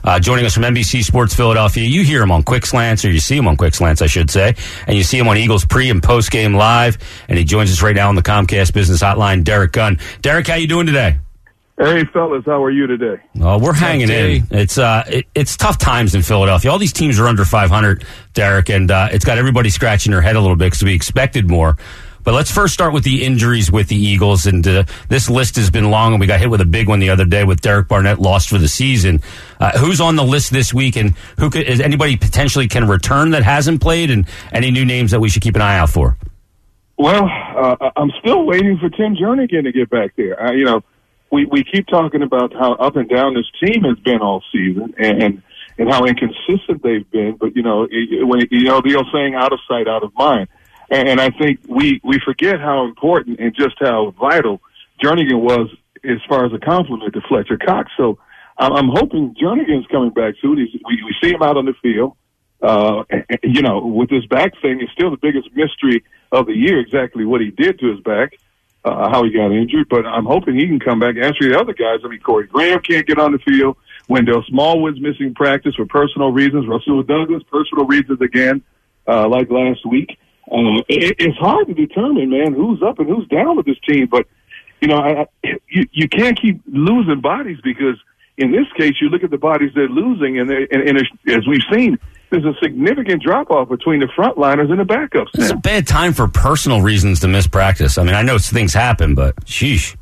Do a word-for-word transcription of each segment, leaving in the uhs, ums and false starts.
uh, joining us from N B C Sports Philadelphia. You hear him on Quick Slants, or you see him on Quick Slants, I should say, and you see him on Eagles pre- and post-game live, and he joins us right now on the Comcast Business Hotline, Derek Gunn. Derek, how you doing today? Hey, fellas, how are you today? Oh, we're hanging in. It's uh, it, it's tough times in Philadelphia. All these teams are under five hundred, Derek, and uh, it's got everybody scratching their head a little bit because we expected more. But let's first start with the injuries with the Eagles. And uh, this list has been long, and we got hit with a big one the other day with Derek Barnett lost for the season. Uh, who's on the list this week, and who could, is anybody potentially can return that hasn't played, and any new names that we should keep an eye out for? Well, uh, I'm still waiting for Tim Jernigan to get back there. Uh, you know, we, we keep talking about how up and down this team has been all season, and and how inconsistent they've been. But, you know, it, when you know the old saying, out of sight, out of mind. And I think we, we forget how important and just how vital Jernigan was as far as a compliment to Fletcher Cox. So I'm hoping Jernigan's coming back soon. He's, we, we see him out on the field. Uh, and, you know, with his back thing, it's still the biggest mystery of the year, exactly what he did to his back, uh, how he got injured. But I'm hoping he can come back. As for the other guys, I mean, Corey Graham can't get on the field. Wendell Smallwood's missing practice for personal reasons. Rasul Douglas, personal reasons again, uh, like last week. Um, it, it's hard to determine, man, who's up and who's down with this team. But, you know, I, you, you can't keep losing bodies because in this case, you look at the bodies they're losing, and, and, and as we've seen, there's a significant drop-off between the frontliners and the backups. It's a bad time for personal reasons to miss practice. I mean, I know things happen, but sheesh.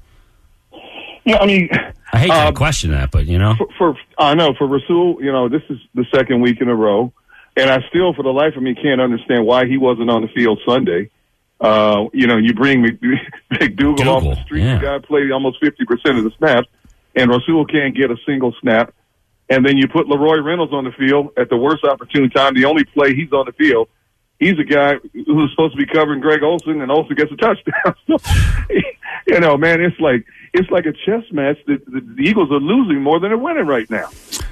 Yeah, I mean, I hate to uh, question that, but, you know. For, for I know, for Rasul, you know, this is the second week in a row. And I still, for the life of me, can't understand why he wasn't on the field Sunday. Uh, you know, you bring McDougal off the street. Yeah. The guy played almost fifty percent of the snaps, and Rasul can't get a single snap. And then you put Leroy Reynolds on the field at the worst opportune time. The only play he's on the field, he's a guy who's supposed to be covering Greg Olsen, and Olsen gets a touchdown. So, you know, man, it's like it's like a chess match. The, the, the Eagles are losing more than they're winning right now.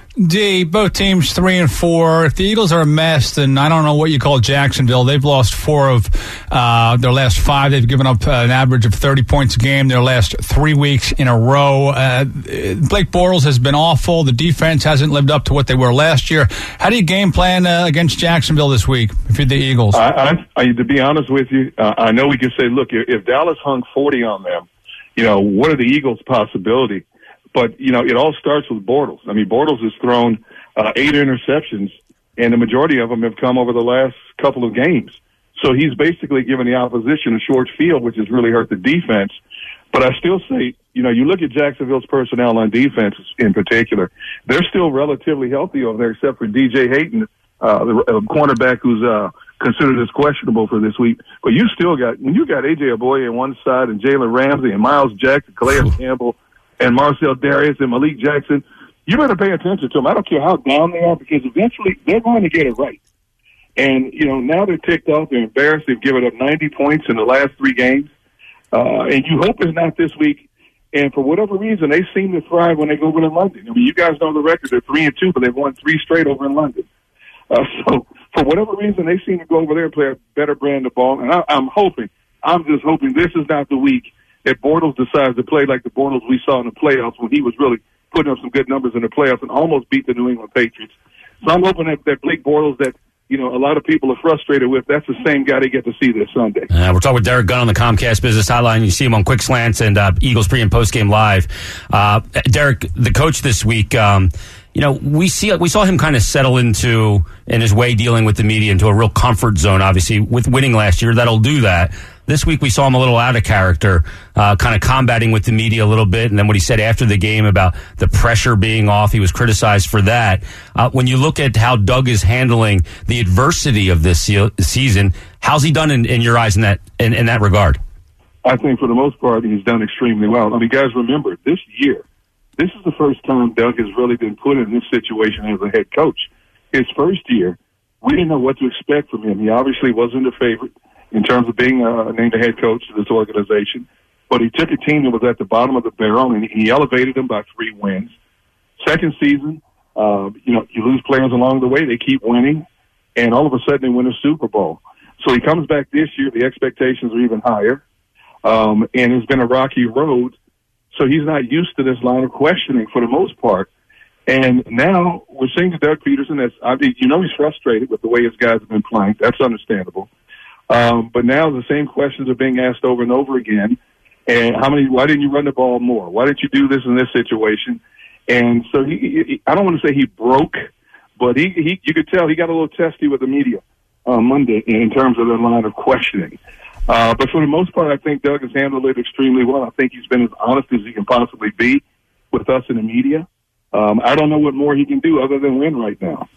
D, both teams three and four. If the Eagles are a mess, then I don't know what you call Jacksonville. They've lost four of uh, their last five. They've given up uh, an average of thirty points a game their last three weeks in a row. Uh, Blake Bortles has been awful. The defense hasn't lived up to what they were last year. How do you game plan uh, against Jacksonville this week if you're the Eagles? I, I, I, to be honest with you, uh, I know we can say, look, if, if Dallas hung forty on them, you know, what are the Eagles' possibility? But, you know, it all starts with Bortles. I mean, Bortles has thrown uh, eight interceptions, and the majority of them have come over the last couple of games. So he's basically given the opposition a short field, which has really hurt the defense. But I still say, you know, you look at Jacksonville's personnel on defense in particular, they're still relatively healthy over there, except for D J Hayton, uh, the uh, cornerback who's uh, considered as questionable for this week. But you still got, when you got A J Aboye on one side and Jalen Ramsey and Miles Jackson, Calais Campbell, and Marcel Darius and Malik Jackson, you better pay attention to them. I don't care how down they are, because eventually they're going to get it right. And, you know, now they're ticked off. They're embarrassed. They've given up ninety points in the last three games. Uh, and you hope it's not this week. And for whatever reason, they seem to thrive when they go over to London. I mean, you guys know the record. They're three and two, but they've won three straight over in London. Uh, so for whatever reason, they seem to go over there and play a better brand of ball. And I, I'm hoping, I'm just hoping this is not the week that Bortles decides to play like the Bortles we saw in the playoffs when he was really putting up some good numbers in the playoffs and almost beat the New England Patriots. So I'm hoping that, that Blake Bortles, that, you know, a lot of people are frustrated with, that's the same guy they get to see this Sunday. Uh, we're talking with Derek Gunn on the Comcast Business Hotline. You see him on Quick Slants and uh, Eagles pre- and post-game live. Uh, Derek, the coach this week, um, you know, we see we saw him kind of settle into, in his way dealing with the media, into a real comfort zone, obviously, with winning last year. That'll do that. This week we saw him a little out of character, uh, kind of combating with the media a little bit. And then what he said after the game about the pressure being off, he was criticized for that. Uh, when you look at how Doug is handling the adversity of this se- season, how's he done in, in your eyes in that in, in that regard? I think for the most part he's done extremely well. I mean, guys, remember, this year, this is the first time Doug has really been put in this situation as a head coach. His first year, we didn't know what to expect from him. He obviously wasn't a favorite in terms of being uh, named a head coach to this organization. But he took a team that was at the bottom of the barrel, and he elevated them by three wins. Second season, uh, you know, you lose players along the way. They keep winning, and all of a sudden they win a Super Bowl. So he comes back this year. The expectations are even higher, um, and it's been a rocky road. So he's not used to this line of questioning for the most part. And now we're seeing the Doug Peterson that's, I mean, you know, he's frustrated with the way his guys have been playing. That's understandable. Um, but now the same questions are being asked over and over again. And how many? Why didn't you run the ball more? Why didn't you do this in this situation? And so he, he I don't want to say he broke, but he, he you could tell he got a little testy with the media on Monday in terms of the line of questioning. Uh, but for the most part, I think Doug has handled it extremely well. I think he's been as honest as he can possibly be with us in the media. Um, I don't know what more he can do other than win right now.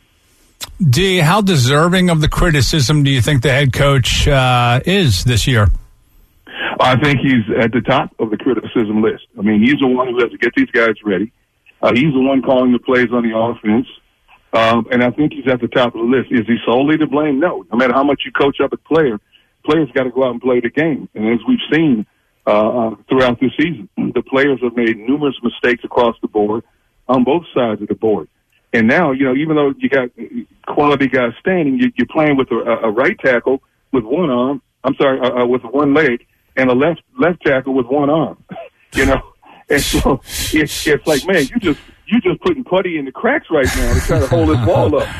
D, how deserving of the criticism do you think the head coach uh, is this year? I think he's at the top of the criticism list. I mean, he's the one who has to get these guys ready. Uh, he's the one calling the plays on the offense. Um, and I think he's at the top of the list. Is he solely to blame? No. No matter how much you coach up a player, players got to go out and play the game. And as we've seen uh, throughout this season, the players have made numerous mistakes across the board on both sides of the board. And now, you know, even though you got quality guys standing, you, you're playing with a, a right tackle with one arm. I'm sorry, uh, uh, with one leg. And a left left tackle with one arm, you know, and so it's it's like, man, you just you just putting putty in the cracks right now to try to hold this ball up.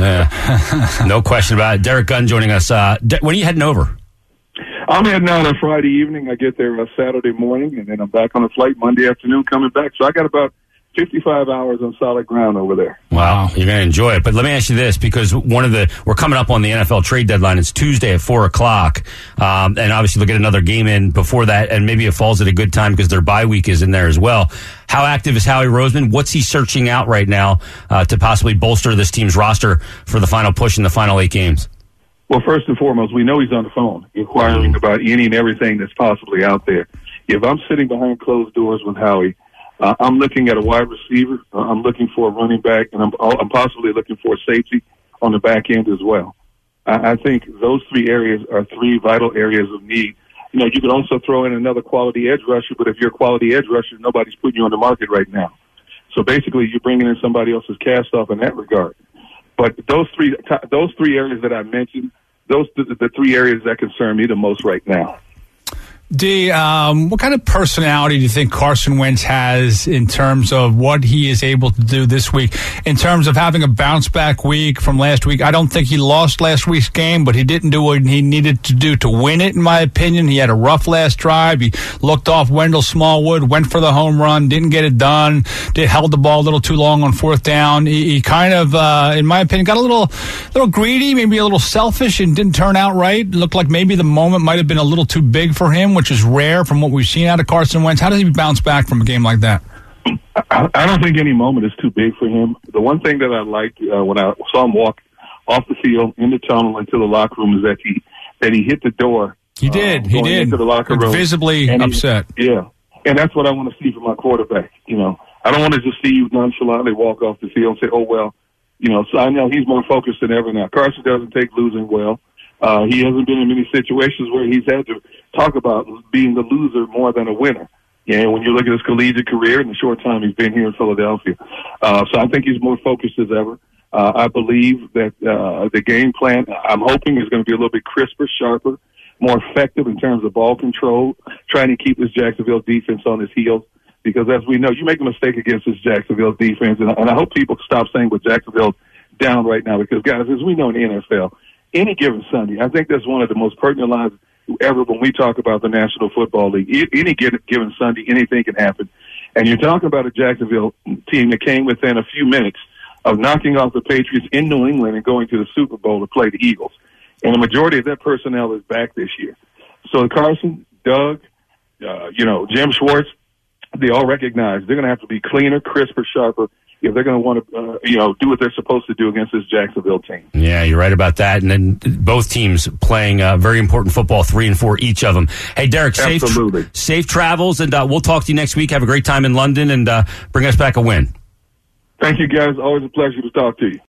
Yeah. No question about it. Derek Gunn joining us. Uh, De- when are you heading over? I'm heading out on Friday evening. I get there uh, Saturday morning, and then I'm back on a flight Monday afternoon coming back. So I got about fifty-five hours on solid ground over there. Wow, you're going to enjoy it. But let me ask you this, because one of the we're coming up on the N F L trade deadline. It's Tuesday at four o'clock, um, and obviously they'll get another game in before that, and maybe it falls at a good time because their bye week is in there as well. How active is Howie Roseman? What's he searching out right now uh, to possibly bolster this team's roster for the final push in the final eight games? Well, first and foremost, we know he's on the phone inquiring about any and everything that's possibly out there. If I'm sitting behind closed doors with Howie, Uh, I'm looking at a wide receiver. Uh, I'm looking for a running back, and I'm, I'm possibly looking for a safety on the back end as well. I, I think those three areas are three vital areas of need. You know, you could also throw in another quality edge rusher, but if you're a quality edge rusher, nobody's putting you on the market right now. So basically, you're bringing in somebody else's cast off in that regard. But those three, those three areas that I mentioned, those are the, the three areas that concern me the most right now. D, um, what kind of personality do you think Carson Wentz has in terms of what he is able to do this week? In terms of having a bounce-back week from last week, I don't think he lost last week's game, but he didn't do what he needed to do to win it, in my opinion. He had a rough last drive. He looked off Wendell Smallwood, went for the home run, didn't get it done, did, held the ball a little too long on fourth down. He, he kind of, uh, in my opinion, got a little, little greedy, maybe a little selfish, and didn't turn out right. It looked like maybe the moment might have been a little too big for him, which is rare from what we've seen out of Carson Wentz. How does he bounce back from a game like that? I, I don't think any moment is too big for him. The one thing that I liked uh, when I saw him walk off the field in the tunnel into the locker room is that he that he hit the door. He did. Uh, he did. Into the locker room, visibly he, upset. Yeah, and that's what I want to see from my quarterback. You know, I don't want to just see you nonchalantly walk off the field and say, "Oh well," you know. So I know he's more focused than ever now. Carson doesn't take losing well. Uh, he hasn't been in many situations where he's had to talk about being the loser more than a winner. Yeah, when you look at his collegiate career and the short time he's been here in Philadelphia. Uh, so I think he's more focused as ever. Uh, I believe that uh, the game plan, I'm hoping, is going to be a little bit crisper, sharper, more effective in terms of ball control, trying to keep this Jacksonville defense on his heels. Because as we know, you make a mistake against this Jacksonville defense, and, and I hope people stop saying what Jacksonville's down right now. Because, guys, as we know in the N F L, any given Sunday, I think that's one of the most pertinent lines ever when we talk about the National Football League. Any given Sunday, anything can happen. And you're talking about a Jacksonville team that came within a few minutes of knocking off the Patriots in New England and going to the Super Bowl to play the Eagles. And the majority of that personnel is back this year. So Carson, Doug, uh, you know, Jim Schwartz, they all recognize they're going to have to be cleaner, crisper, sharper, if they're going to want to, uh, you know, do what they're supposed to do against this Jacksonville team. Yeah, you're right about that. And then both teams playing uh, very important football, three and four, each of them. Hey, Derek, safe, Absolutely. safe travels, and uh, we'll talk to you next week. Have a great time in London, and uh, bring us back a win. Thank you, guys. Always a pleasure to talk to you.